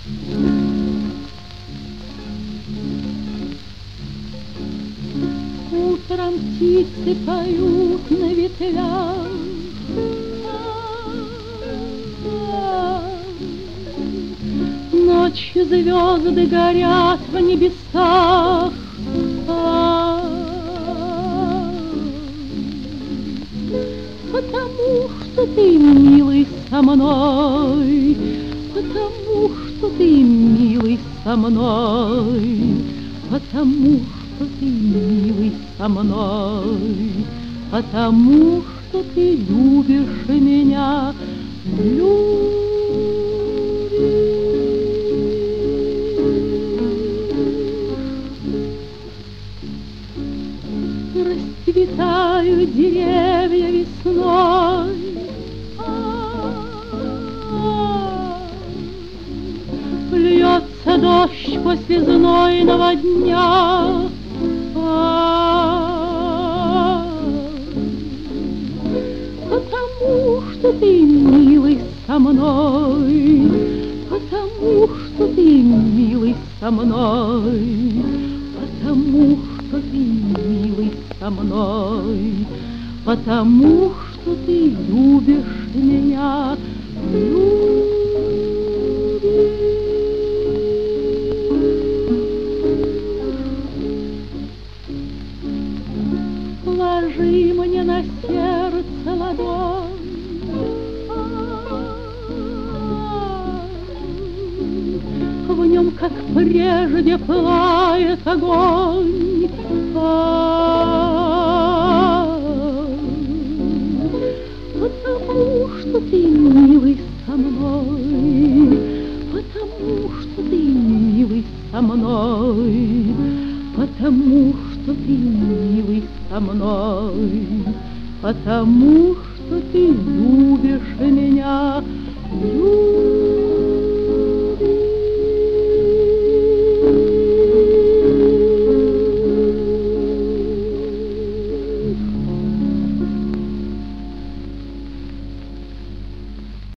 Утром птицы поют на ветвях, ночью звезды горят в небесах. Потому что ты, милый, со мной, потому что ты, милый, со мной, потому что ты, милый, со мной, потому что ты любишь меня, расцветают деревья весной, льется дождь после знойного дня, потому что ты, милый, со мной, потому что ты, милый, со мной, потому что ты, милый, со мной, потому что ты любишь меня, Ложи мне на сердце ладонь, в нем, как прежде, пылает огонь. Потому что ты, милый, со мной, потому что ты, милый, со мной, потому что ты, милый, со мной, потому что ты любишь меня.